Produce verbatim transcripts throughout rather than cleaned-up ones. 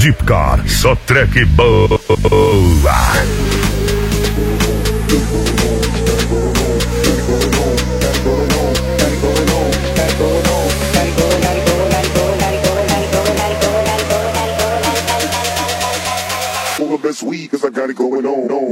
Deep Car, só track boa. Best weed, cause I got it going on, on.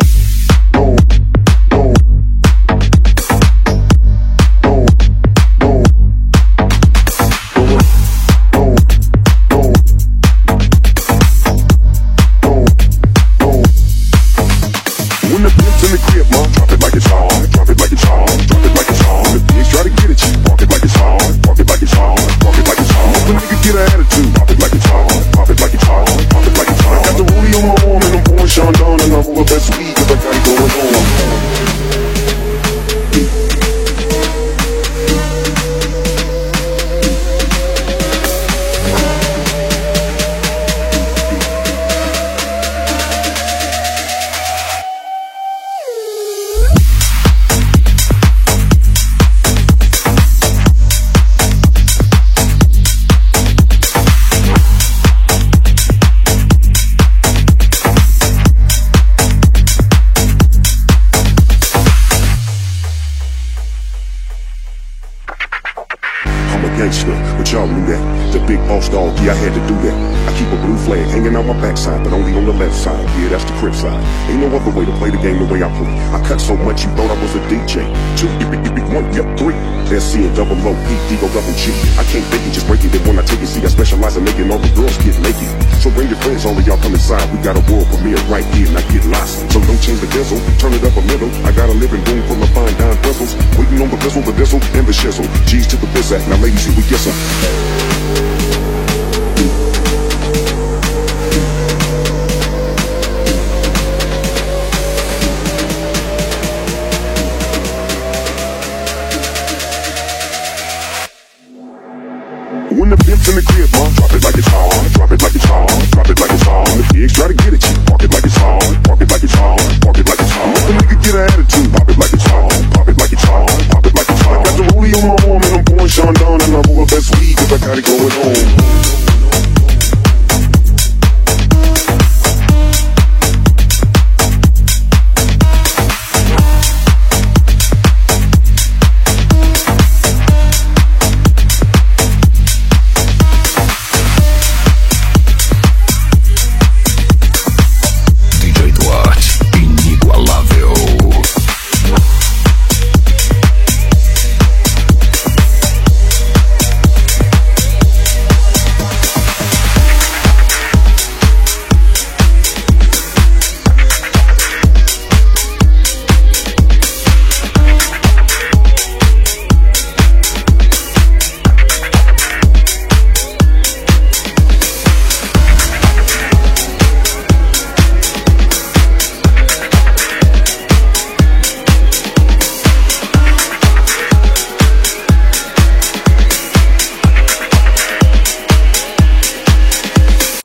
But y'all knew that. The big boss dog, yeah, I had to do that. I keep a blue flag hanging out my backside, but only on the left side. Yeah, that's the crib side. Ain't no other way to play the game the way I play. I cut so much you thought I was a D J. Two, yip, yip, yip, one, yep, three. S C and double O, P, D, go double G. I can't fake it, just break it. Then when I take it, see, I specialize in making all the girls get naked. So bring your friends, all of y'all come inside. We got a world premiere right here, not get lost. So don't change the diesel, turn it up a little. I got a living room full of fine dime bristles. Waiting on the bizzle, the diesel, and the shizzle. G's to the biz act, now ladies, here we get some.